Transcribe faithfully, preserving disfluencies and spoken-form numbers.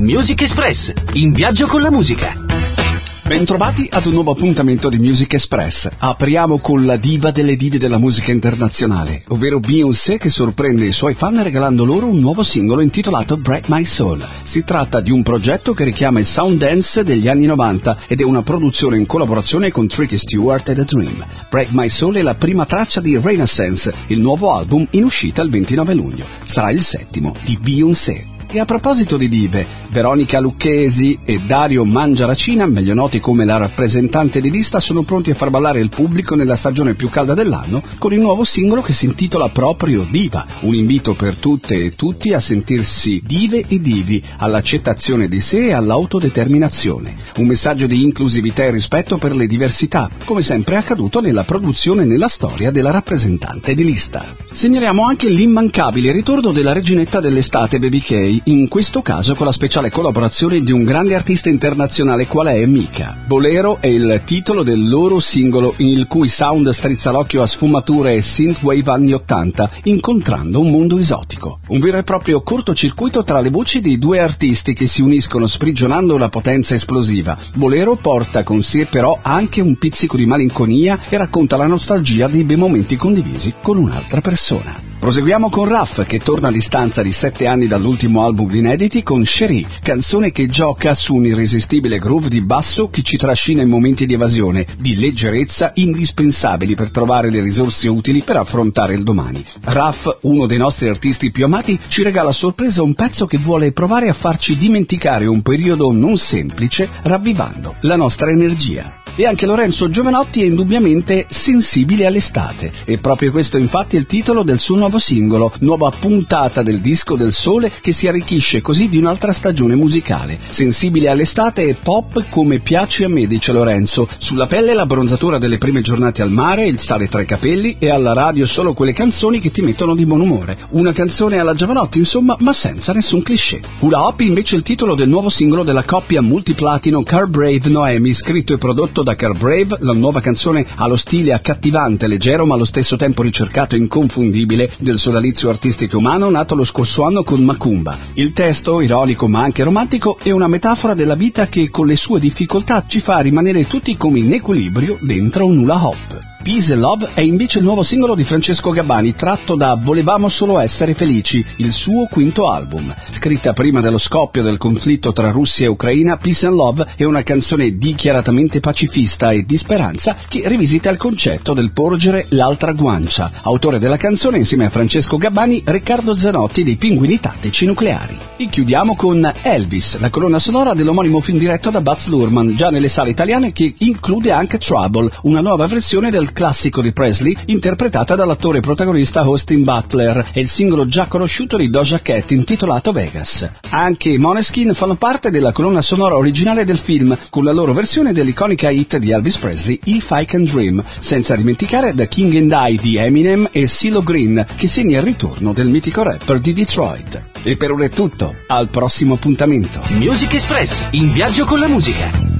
Music Express, in viaggio con la musica. Bentrovati ad un nuovo appuntamento di Music Express. Apriamo con la diva delle dive della musica internazionale, ovvero Beyoncé, che sorprende i suoi fan regalando loro un nuovo singolo intitolato Break My Soul. Si tratta di un progetto che richiama il sound dance degli anni novanta ed è una produzione in collaborazione con Tricky Stewart e The Dream. Break My Soul è la prima traccia di Renaissance, il nuovo album in uscita il ventinove luglio. Sarà il settimo di Beyoncé. E a proposito di dive, Veronica Lucchesi e Dario Mangiaracina, meglio noti come la rappresentante di lista, sono pronti a far ballare il pubblico nella stagione più calda dell'anno con il nuovo singolo che si intitola proprio Diva, un invito per tutte e tutti a sentirsi dive e divi, all'accettazione di sé e all'autodeterminazione. Un messaggio di inclusività e rispetto per le diversità, come sempre è accaduto nella produzione e nella storia della rappresentante di lista. Segnaliamo anche l'immancabile ritorno della reginetta dell'estate Baby K, in questo caso con la speciale collaborazione di un grande artista internazionale quale è Mika. Bolero è il titolo del loro singolo, il cui sound strizza l'occhio a sfumature e synthwave anni ottanta, incontrando un mondo esotico. Un vero e proprio cortocircuito tra le voci dei due artisti che si uniscono sprigionando una potenza esplosiva. Bolero porta con sé però anche un pizzico di malinconia e racconta la nostalgia dei bei momenti condivisi con un'altra persona. Proseguiamo con Raf, che torna a distanza di sette anni dall'ultimo album di inediti con Cherie, canzone che gioca su un irresistibile groove di basso che ci trascina in momenti di evasione, di leggerezza indispensabili per trovare le risorse utili per affrontare il domani. Raf, uno dei nostri artisti più amati, ci regala a sorpresa un pezzo che vuole provare a farci dimenticare un periodo non semplice, ravvivando la nostra energia. E anche Lorenzo Giovanotti è indubbiamente sensibile all'estate, e proprio questo infatti è il titolo del suo nuovo singolo, nuova puntata del disco del sole che si arricchisce così di un'altra stagione musicale. Sensibile all'estate e pop come piace a me, dice Lorenzo. Sulla pelle la bronzatura delle prime giornate al mare, il sale tra i capelli, e alla radio solo quelle canzoni che ti mettono di buon umore. Una canzone alla Giovanotti, insomma, ma senza nessun cliché. Hula Hop invece è il titolo del nuovo singolo della coppia multiplatino Car Brave Noemi, scritto e prodotto da Car Brave. La nuova canzone ha lo stile accattivante, leggero ma allo stesso tempo ricercato e inconfondibile del sodalizio artistico umano nato lo scorso anno con Macumba. Il testo, ironico ma anche romantico, è una metafora della vita che con le sue difficoltà ci fa rimanere tutti come in equilibrio dentro un hula hop. Peace and Love è invece il nuovo singolo di Francesco Gabbani, tratto da Volevamo solo essere felici, il suo quinto album. Scritta prima dello scoppio del conflitto tra Russia e Ucraina, Peace and Love è una canzone dichiaratamente pacifista e di speranza che rivisita il concetto del porgere l'altra guancia. Autore della canzone, insieme a Francesco Gabbani, Riccardo Zanotti dei Pinguini Tattici Nucleari. E chiudiamo con Elvis, la colonna sonora dell'omonimo film diretto da Baz Luhrmann, già nelle sale italiane, che include anche Trouble, una nuova versione del classico di Presley interpretata dall'attore protagonista Austin Butler, e il singolo già conosciuto di Doja Cat intitolato Vegas. Anche i Måneskin fanno parte della colonna sonora originale del film con la loro versione dell'iconica hit di Elvis Presley If I Can Dream, senza dimenticare The King and I di Eminem e CeeLo Green, che segna il ritorno del mitico rapper di Detroit. E per ora è tutto, al prossimo appuntamento. Music Express, in viaggio con la musica.